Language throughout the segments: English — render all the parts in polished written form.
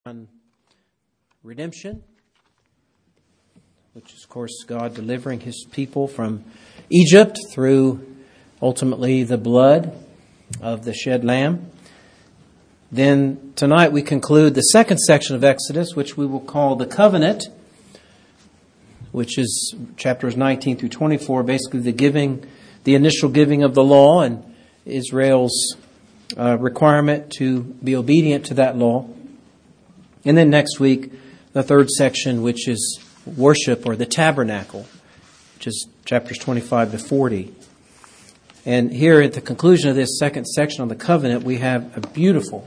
on redemption, which is, of course, God delivering His people from Egypt through ultimately the blood of the shed lamb. Then tonight we conclude the second section of Exodus, which we will call the covenant, which is chapters 19 through 24, basically the initial giving of the law and Israel's requirement to be obedient to that law. And then next week, the third section, which is worship or the tabernacle, which is chapters 25 to 40. And here at the conclusion of this second section on the covenant, we have a beautiful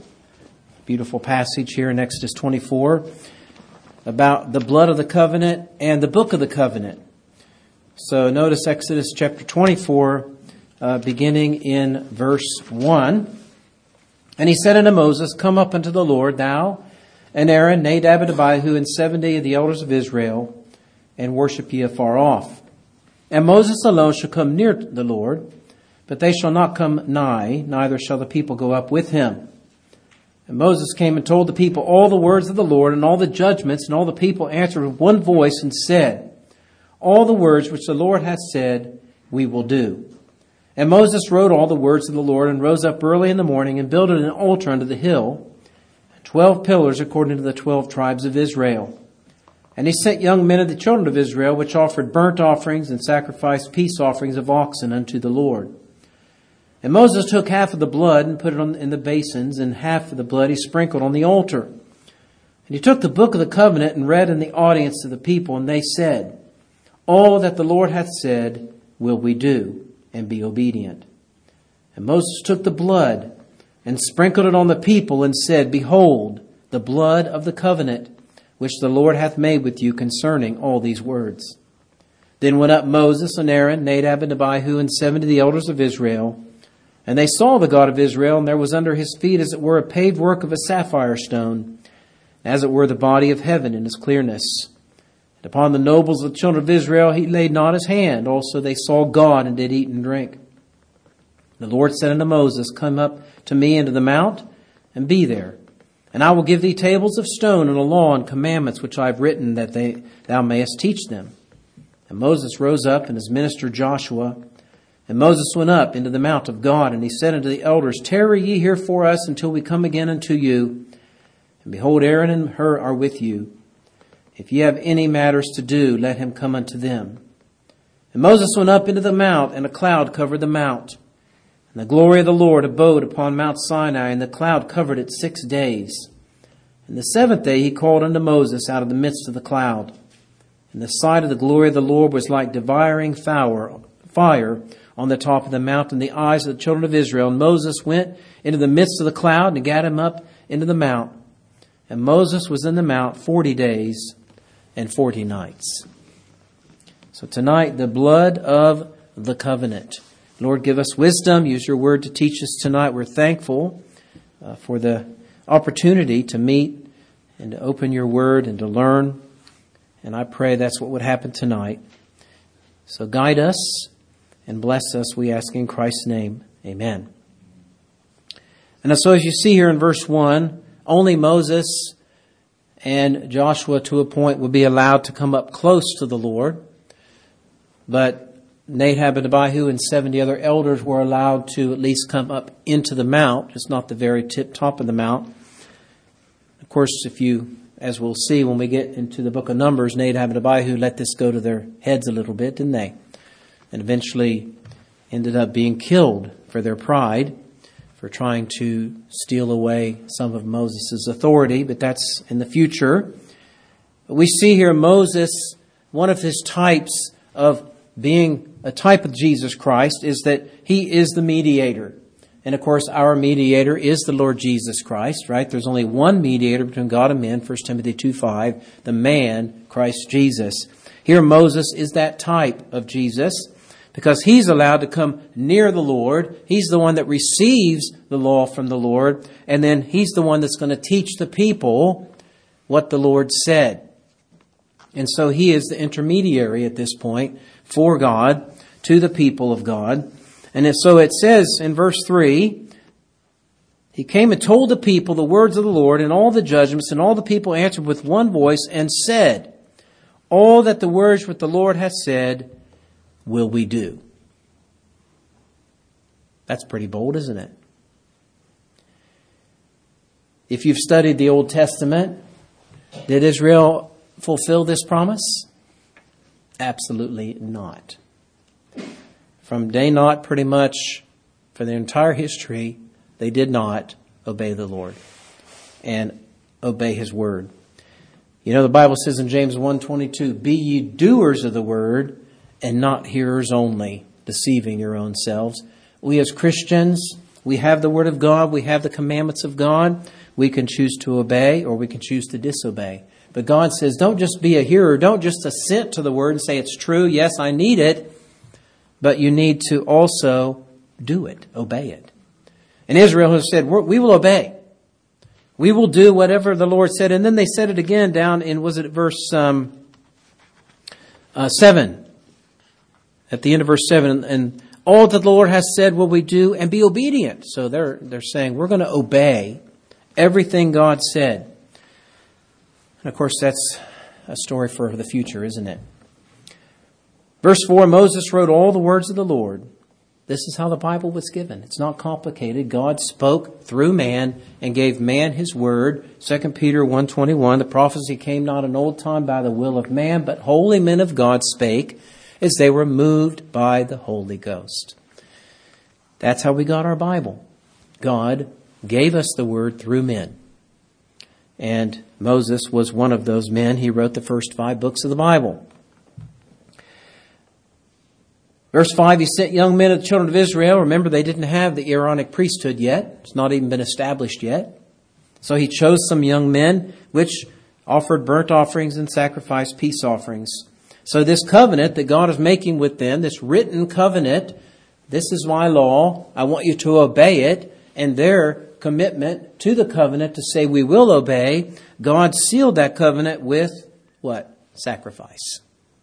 passage here in Exodus 24 about the blood of the covenant and the book of the covenant. So notice Exodus chapter 24, beginning in verse 1. And he said unto Moses, Come up unto the Lord, thou and Aaron, Nadab and Abihu, and 70 of the elders of Israel, and worship ye afar off. And Moses alone shall come near the Lord, but they shall not come nigh, neither shall the people go up with him. And Moses came and told the people all the words of the Lord, and all the judgments, and all the people answered with one voice, and said, All the words which the Lord hath said, we will do. And Moses wrote all the words of the Lord, and rose up early in the morning, and builded an altar unto the hill, 12 pillars according to the 12 tribes of Israel. And he sent young men of the children of Israel, which offered burnt offerings and sacrificed peace offerings of oxen unto the Lord. And Moses took half of the blood and put it in the basins, and half of the blood he sprinkled on the altar. And he took the book of the covenant and read in the audience to the people, and they said, All that the Lord hath said will we do, and be obedient. And Moses took the blood and sprinkled it on the people, and said, Behold, the blood of the covenant, which the Lord hath made with you concerning all these words. Then went up Moses and Aaron, Nadab and Abihu, and 70 of the elders of Israel. And they saw the God of Israel, and there was under his feet, as it were, a paved work of a sapphire stone, as it were the body of heaven in his clearness. And upon the nobles of the children of Israel he laid not his hand. Also they saw God, and did eat and drink. The Lord said unto Moses, Come up to me into the mount, and be there. And I will give thee tables of stone, and a law and commandments which I have written, that thou mayest teach them. And Moses rose up, and his minister Joshua. And Moses went up into the mount of God, and he said unto the elders, Tarry ye here for us until we come again unto you. And behold, Aaron and Hur are with you. If ye have any matters to do, let him come unto them. And Moses went up into the mount, and a cloud covered the mount. And the glory of the Lord abode upon Mount Sinai, and the cloud covered it 6 days. And the 7th day he called unto Moses out of the midst of the cloud. And the sight of the glory of the Lord was like devouring fire on the top of the mountain, the eyes of the children of Israel. And Moses went into the midst of the cloud, and gat him up into the mount. And Moses was in the mount 40 days and 40 nights. So tonight, the blood of the covenant. Lord, give us wisdom. Use your word to teach us tonight. We're thankful for the opportunity to meet and to open your word and to learn. And I pray that's what would happen tonight. So guide us and bless us, we ask in Christ's name. Amen. And so as you see here in verse 1, only Moses and Joshua to a point would be allowed to come up close to the Lord. But Nadab and Abihu and 70 other elders were allowed to at least come up into the mount, just not the very top of the mount. Of course, as we'll see when we get into the book of Numbers, Nadab and Abihu let this go to their heads a little bit, didn't they? And eventually ended up being killed for their pride, for trying to steal away some of Moses' authority, but that's in the future. But we see here Moses, one of his types of being a type of Jesus Christ is that he is the mediator. And of course, our mediator is the Lord Jesus Christ, right? There's only one mediator between God and men, 1 Timothy 2:5, the man, Christ Jesus. Here Moses is that type of Jesus because he's allowed to come near the Lord. He's the one that receives the law from the Lord. And then he's the one that's going to teach the people what the Lord said. And so he is the intermediary at this point for God to the people of God. And so it says in verse 3, He came and told the people the words of the Lord and all the judgments, and all the people answered with one voice and said, all that the words which the Lord hath said will we do. That's pretty bold, isn't it? If you've studied the Old Testament, did Israel fulfill this promise? Absolutely not. From day naught, pretty much, for their entire history, they did not obey the Lord and obey His word. You know, the Bible says in James 1:22, be ye doers of the word and not hearers only, deceiving your own selves. We as Christians, we have the word of God, we have the commandments of God. We can choose to obey or we can choose to disobey. But God says, don't just be a hearer, don't just assent to the word and say it's true, yes, I need it, but you need to also do it, obey it. And Israel has said, we will obey. We will do whatever the Lord said. And then they said it again down in, was it verse 7? At the end of verse 7. And all that the Lord has said will we do and be obedient. So they're saying we're going to obey everything God said. And of course that's a story for the future, isn't it? Verse 4, Moses wrote all the words of the Lord. This is how the Bible was given. It's not complicated. God spoke through man and gave man His word. 2 Peter 1:21, the prophecy came not in old time by the will of man, but holy men of God spake as they were moved by the Holy Ghost. That's how we got our Bible. God gave us the word through men. And Moses was one of those men. He wrote the first 5 books of the Bible. Verse 5, he sent young men of the children of Israel. Remember, they didn't have the Aaronic priesthood yet. It's not even been established yet. So he chose some young men, which offered burnt offerings and sacrificed peace offerings. So this covenant that God is making with them, this written covenant, this is my law. I want you to obey it. And their commitment to the covenant to say we will obey, God sealed that covenant with what? Sacrifice.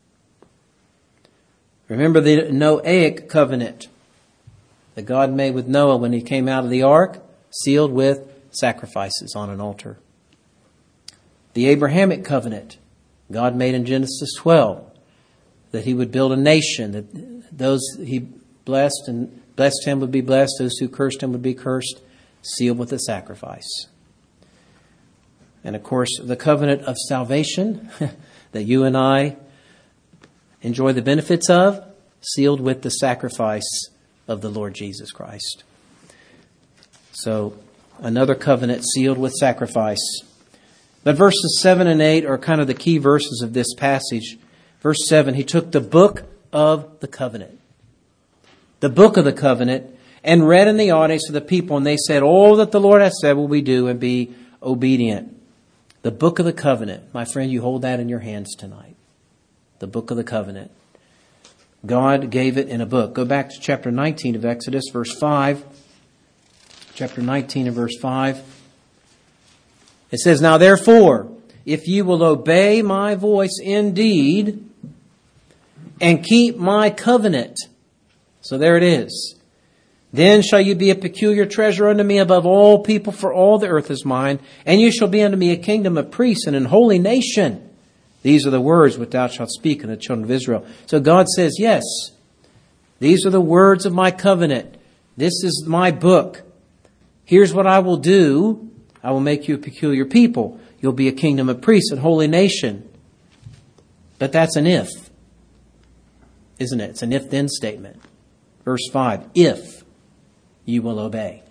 Remember the Noahic covenant that God made with Noah when he came out of the ark, sealed with sacrifices on an altar. The Abrahamic covenant God made in Genesis 12, that He would build a nation, that those He blessed him would be blessed, those who cursed him would be cursed, sealed with a sacrifice. And of course, the covenant of salvation that you and I enjoy the benefits of, sealed with the sacrifice of the Lord Jesus Christ. So, another covenant sealed with sacrifice. But verses 7 and 8 are kind of the key verses of this passage. Verse 7, he took the book of the covenant. The book of the covenant, and read in the audience of the people, and they said, all that the Lord has said will we do and be obedient. The book of the covenant. My friend, you hold that in your hands tonight. The book of the covenant. God gave it in a book. Go back to chapter 19 of Exodus, verse 5. Chapter 19 and verse 5. It says, now therefore, if you will obey my voice indeed, and keep my covenant. So there it is. Then shall you be a peculiar treasure unto me above all people, for all the earth is mine. And you shall be unto me a kingdom of priests and an holy nation. These are the words which thou shalt speak unto the children of Israel. So God says, yes, these are the words of my covenant. This is my book. Here's what I will do. I will make you a peculiar people. You'll be a kingdom of priests and holy nation. But that's an if, isn't it? It's an if-then statement. Verse 5, if you will obey.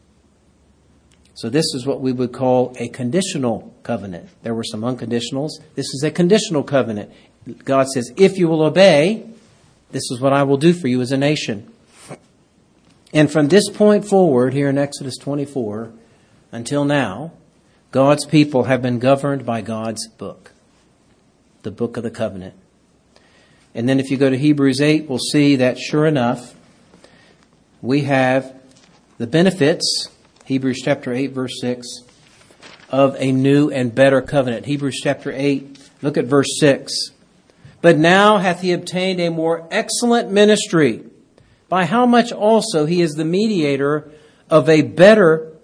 So this is what we would call a conditional covenant. There were some unconditionals. This is a conditional covenant. God says, if you will obey, this is what I will do for you as a nation. And from this point forward, here in Exodus 24, until now, God's people have been governed by God's book, the book of the covenant. And then if you go to Hebrews 8, we'll see that sure enough, we have the benefits, Hebrews chapter 8, verse 6, of a new and better covenant. Hebrews chapter 8, look at verse 6. But now hath he obtained a more excellent ministry, by how much also he is the mediator of a better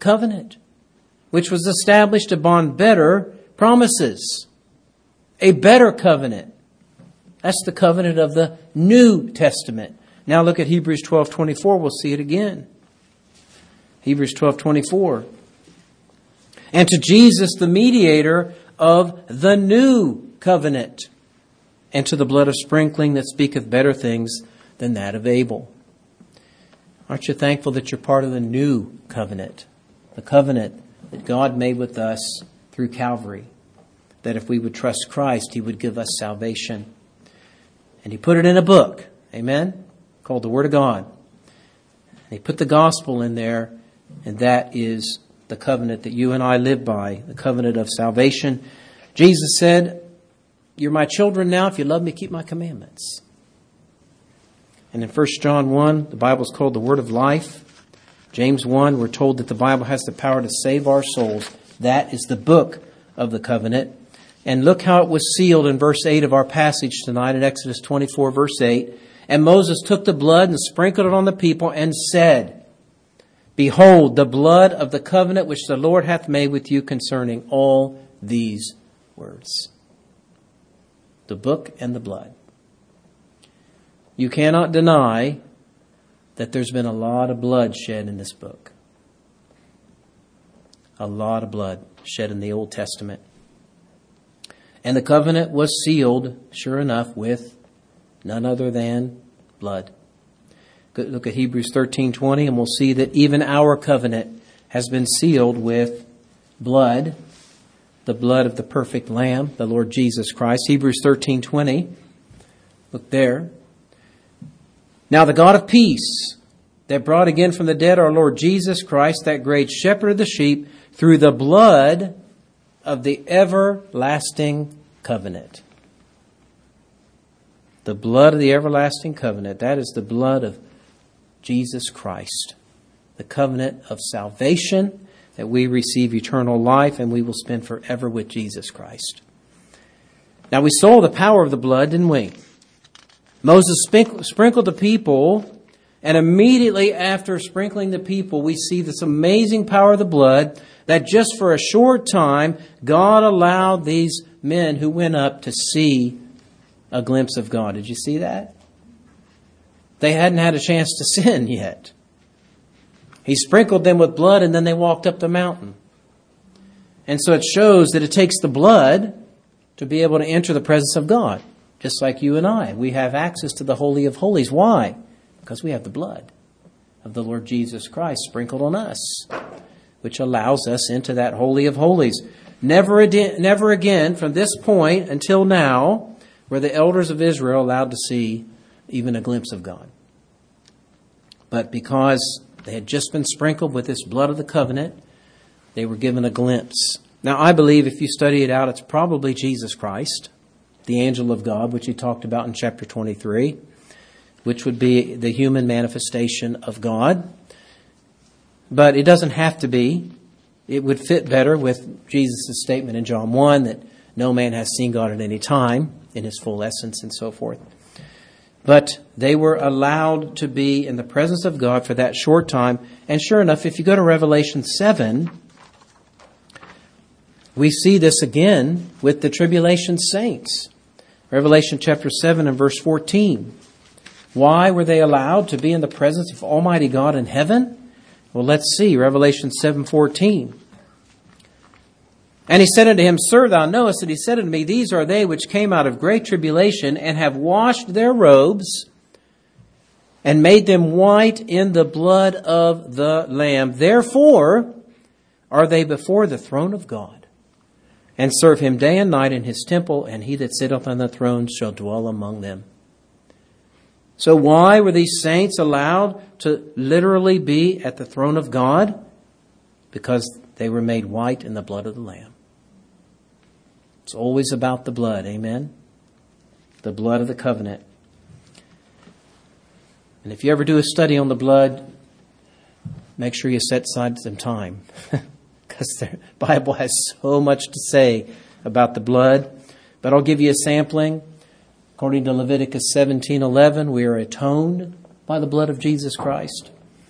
covenant, which was established upon better promises. A better covenant. That's the covenant of the New Testament. Now look at Hebrews 12:24. We'll see it again. Hebrews 12:24. And to Jesus, the mediator of the new covenant, and to the blood of sprinkling that speaketh better things than that of Abel. Aren't you thankful that you're part of the new covenant? The covenant that God made with us through Calvary. That if we would trust Christ, He would give us salvation. And He put it in a book, amen, called the Word of God. And He put the gospel in there, and that is the covenant that you and I live by, the covenant of salvation. Jesus said, you're my children now. If you love me, keep my commandments. And in 1 John 1, the Bible is called the Word of Life. James 1, we're told that the Bible has the power to save our souls. That is the book of the covenant. And look how it was sealed in verse 8 of our passage tonight in Exodus 24, verse 8. And Moses took the blood and sprinkled it on the people and said, behold, the blood of the covenant which the Lord hath made with you concerning all these words. The book and the blood. You cannot deny that there's been a lot of blood shed in this book. A lot of blood shed in the Old Testament. And the covenant was sealed, sure enough, with none other than blood. Look at Hebrews 13:20, and we'll see that even our covenant has been sealed with blood, the blood of the perfect Lamb, the Lord Jesus Christ. Hebrews 13:20. Look there. Now the God of peace, that brought again from the dead our Lord Jesus Christ, that great shepherd of the sheep, through the blood of the everlasting covenant. The blood of the everlasting covenant. That is the blood of Jesus Christ. The covenant of salvation, that we receive eternal life and we will spend forever with Jesus Christ. Now we saw the power of the blood, didn't we? Moses sprinkled the people, and immediately after sprinkling the people, we see this amazing power of the blood, that just for a short time, God allowed these men who went up to see a glimpse of God. Did you see that? They hadn't had a chance to sin yet. He sprinkled them with blood, and then they walked up the mountain. And so it shows that it takes the blood to be able to enter the presence of God. Just like you and I. We have access to the Holy of Holies. Why? Because we have the blood of the Lord Jesus Christ sprinkled on us, which allows us into that Holy of Holies. Never again from this point until now were the elders of Israel allowed to see even a glimpse of God. But because they had just been sprinkled with this blood of the covenant, they were given a glimpse. Now, I believe if you study it out, it's probably Jesus Christ, the angel of God, which he talked about in chapter 23, which would be the human manifestation of God. But it doesn't have to be. It would fit better with Jesus' statement in John 1 that no man has seen God at any time in his full essence and so forth. But they were allowed to be in the presence of God for that short time. And sure enough, if you go to Revelation 7, we see this again with the tribulation saints. Revelation chapter 7 and verse 14. Why were they allowed to be in the presence of Almighty God in heaven? Well, let's see. Revelation 7:14. And he said unto him, Sir, thou knowest that he said unto me, These are they which came out of great tribulation, and have washed their robes, and made them white in the blood of the Lamb. Therefore are they before the throne of God, and serve him day and night in his temple, and he that sitteth on the throne shall dwell among them. So why were these saints allowed to literally be at the throne of God? Because they were made white in the blood of the Lamb. It's always about the blood, amen? The blood of the covenant. And if you ever do a study on the blood, make sure you set aside some time. Because the Bible has so much to say about the blood. But I'll give you a sampling. According to Leviticus 17:11, we are atoned by the blood of Jesus Christ.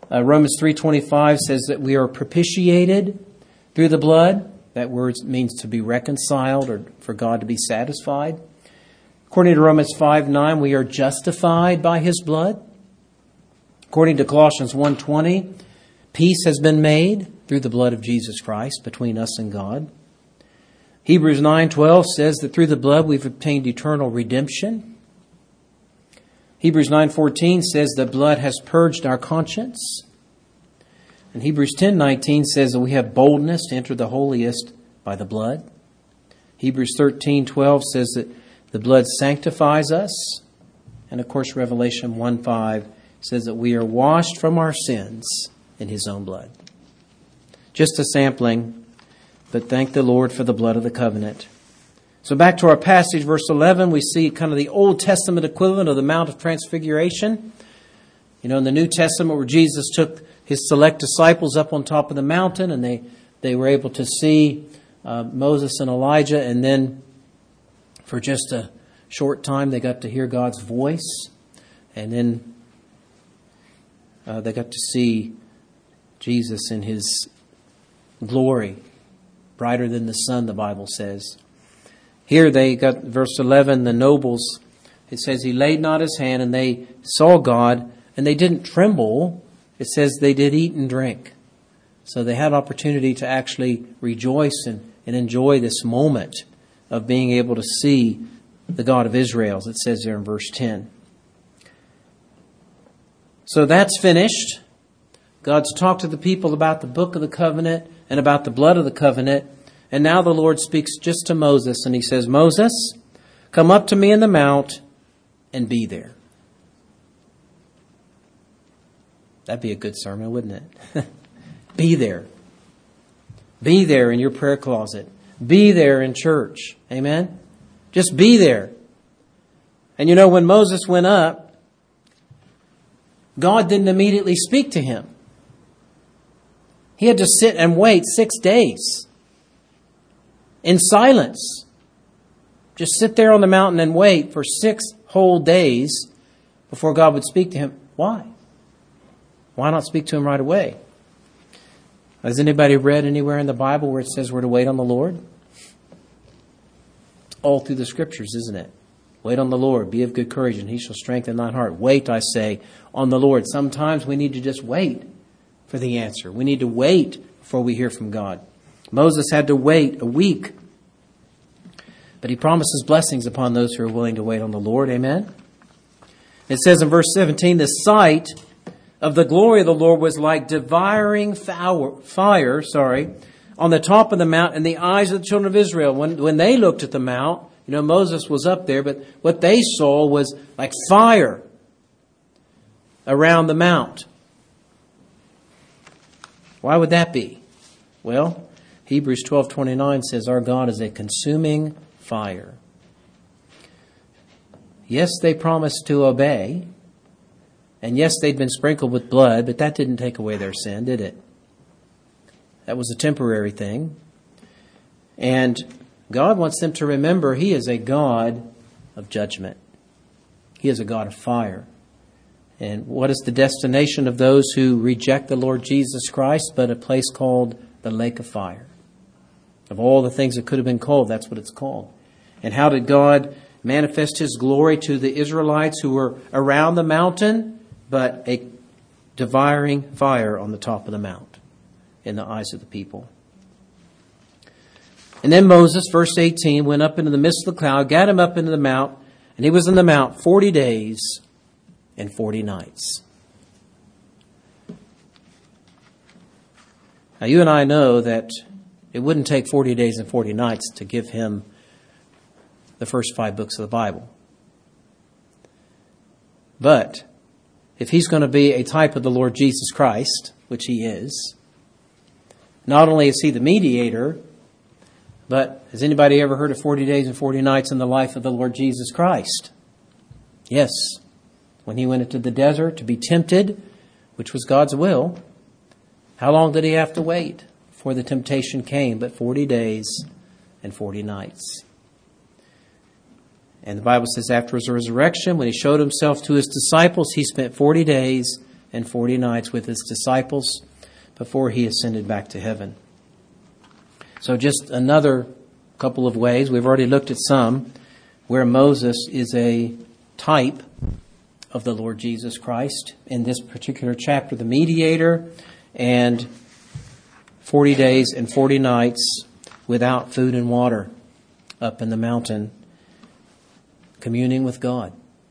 Romans 3:25 says that we are propitiated through the blood. That word means to be reconciled or for God to be satisfied. According to Romans 5:9, we are justified by His blood. According to Colossians 1:20, peace has been made through the blood of Jesus Christ between us and God. Hebrews 9:12 says that through the blood we've obtained eternal redemption. Hebrews 9:14 says that blood has purged our conscience. And Hebrews 10:19 says that we have boldness to enter the holiest by the blood. Hebrews 13:12 says that the blood sanctifies us. And of course Revelation 1:5 says that we are washed from our sins in His own blood. Just a sampling, but thank the Lord for the blood of the covenant. So back to our passage, verse 11, we see kind of the Old Testament equivalent of the Mount of Transfiguration. You know, in the New Testament where Jesus took His select disciples up on top of the mountain and they were able to see Moses and Elijah, and then for just a short time they got to hear God's voice, and then they got to see Jesus in His glory, brighter than the sun, the Bible says. Here they got, verse 11, the nobles, it says, He laid not His hand, and they saw God, and they didn't tremble. It says they did eat and drink. So they had opportunity to actually rejoice and enjoy this moment of being able to see the God of Israel, as it says there in verse 10. So that's finished. God's talked to the people about the book of the covenant and about the blood of the covenant. And now the Lord speaks just to Moses, and He says, Moses, come up to me in the mount and be there. That'd be a good sermon, wouldn't it? Be there. Be there in your prayer closet. Be there in church. Amen? Just be there. And you know, when Moses went up, God didn't immediately speak to him. He had to sit and wait 6 days in silence. Just sit there on the mountain and wait for 6 whole days before God would speak to him. Why? Why not speak to him right away? Has anybody read anywhere in the Bible where it says we're to wait on the Lord? It's all through the Scriptures, isn't it? Wait on the Lord, be of good courage, and He shall strengthen thine heart. Wait, I say, on the Lord. Sometimes we need to just wait for the answer. We need to wait before we hear from God. Moses had to wait a week, but he promises blessings upon those who are willing to wait on the Lord. Amen? It says in verse 17, the sight of the glory of the Lord was like devouring fire on the top of the mount in the eyes of the children of Israel. When they looked at the mount, you know, Moses was up there, but what they saw was like fire around the mount. Why would that be? Well, Hebrews 12:29 says our God is a consuming fire. Yes, they promised to obey. And yes, they'd been sprinkled with blood, but that didn't take away their sin, did it? That was a temporary thing. And God wants them to remember He is a God of judgment. He is a God of fire. And what is the destination of those who reject the Lord Jesus Christ but a place called the lake of fire? Of all the things it could have been called, that's what it's called. And how did God manifest His glory to the Israelites who were around the mountain? But a devouring fire on the top of the mount in the eyes of the people. And then Moses, verse 18, went up into the midst of the cloud, got him up into the mount, and he was in the mount 40 days and 40 nights. Now you and I know that it wouldn't take 40 days and 40 nights to give him the first 5 books of the Bible. But if he's going to be a type of the Lord Jesus Christ, which he is, not only is he the mediator, but has anybody ever heard of 40 days and 40 nights in the life of the Lord Jesus Christ? Yes. When he went into the desert to be tempted, which was God's will, how long did he have to wait before the temptation came? But 40 days and 40 nights. And the Bible says after his resurrection, when he showed himself to his disciples, he spent 40 days and 40 nights with his disciples before he ascended back to heaven. So just another couple of ways, we've already looked at some, where Moses is a type of the Lord Jesus Christ. In this particular chapter, the mediator, and 40 days and 40 nights without food and water up in the mountain, communing with God.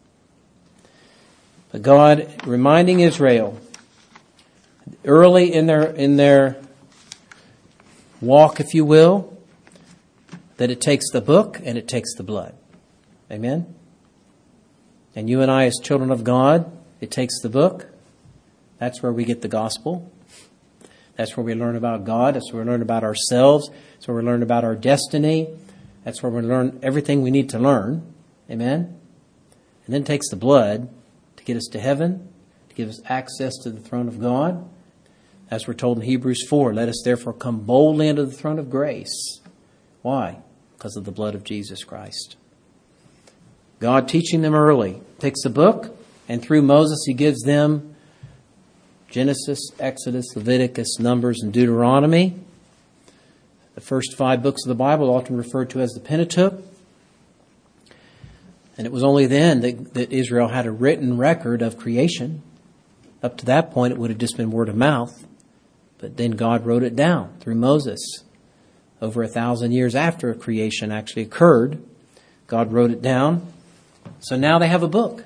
But God reminding Israel early in their walk, if you will, that it takes the book and it takes the blood. Amen? And you and I, as children of God, it takes the book. That's where we get the gospel. That's where we learn about God. That's where we learn about ourselves. That's where we learn about our destiny. That's where we learn everything we need to learn. Amen? And then it takes the blood to get us to heaven, to give us access to the throne of God. As we're told in Hebrews 4, let us therefore come boldly unto the throne of grace. Why? Because of the blood of Jesus Christ. God teaching them early takes the book, and through Moses he gives them Genesis, Exodus, Leviticus, Numbers, and Deuteronomy. The first 5 books of the Bible, often referred to as the Pentateuch. And it was only then that Israel had a written record of creation. Up to that point, it would have just been word of mouth. But then God wrote it down through Moses. Over 1,000 years after creation actually occurred, God wrote it down. So now they have a book.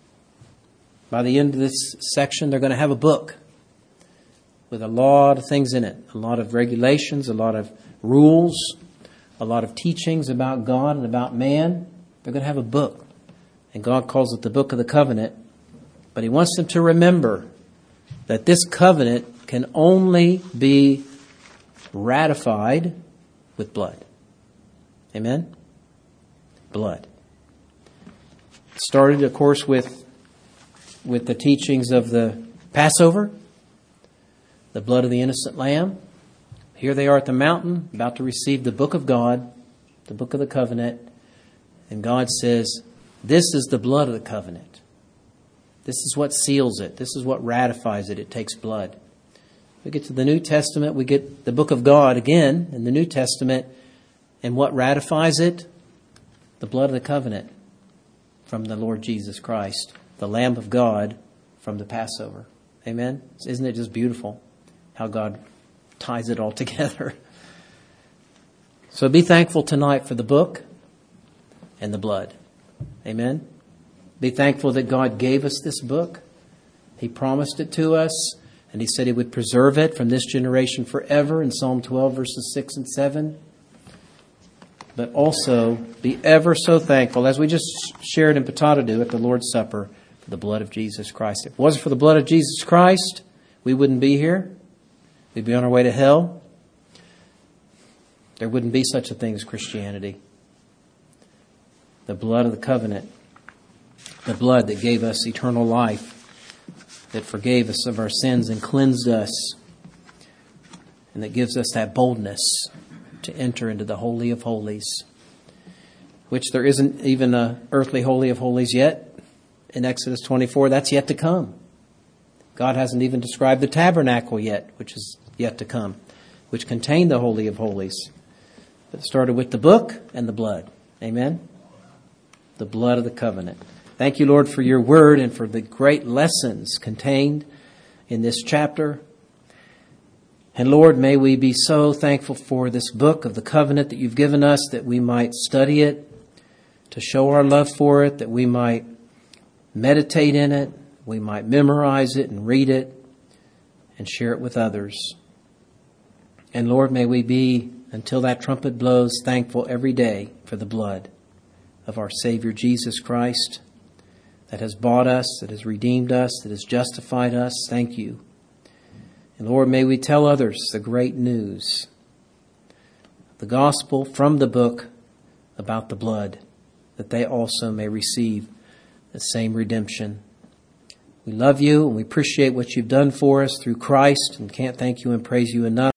By the end of this section, they're going to have a book with a lot of things in it. A lot of regulations, a lot of rules, a lot of teachings about God and about man. They're going to have a book. And God calls it the Book of the Covenant. But he wants them to remember that this covenant can only be ratified with blood. Amen? Blood. It started, of course, with the teachings of the Passover, the blood of the innocent lamb. Here they are at the mountain, about to receive the book of God, the book of the covenant. And God says, this is the blood of the covenant. This is what seals it. This is what ratifies it. It takes blood. We get to the New Testament. We get the book of God again in the New Testament. And what ratifies it? The blood of the covenant from the Lord Jesus Christ, the Lamb of God from the Passover. Amen? Isn't it just beautiful how God ties it all together? So be thankful tonight for the book and the blood. Amen? Be thankful that God gave us this book. He promised it to us, and he said he would preserve it from this generation forever in Psalm 12, verses 6 and 7. But also be ever so thankful, as we just shared in Patadadu at the Lord's Supper, for the blood of Jesus Christ. If it wasn't for the blood of Jesus Christ, we wouldn't be here. We'd be on our way to hell. There wouldn't be such a thing as Christianity. The blood of the covenant. The blood that gave us eternal life, that forgave us of our sins and cleansed us, and that gives us that boldness to enter into the Holy of Holies, which there isn't even an earthly Holy of Holies yet. In Exodus 24, that's yet to come. God hasn't even described the tabernacle yet, which is yet to come, which contained the Holy of Holies. But it started with the book and the blood. Amen? The blood of the covenant. Thank you, Lord, for your word and for the great lessons contained in this chapter. And Lord, may we be so thankful for this book of the covenant that you've given us, that we might study it, to show our love for it, that we might meditate in it, we might memorize it and read it and share it with others. And Lord, may we be, until that trumpet blows, thankful every day for the blood of our Savior Jesus Christ, that has bought us, that has redeemed us, that has justified us. Thank you. And Lord, may we tell others the great news, the gospel from the book about the blood, that they also may receive the same redemption. We love you and we appreciate what you've done for us through Christ and can't thank you and praise you enough.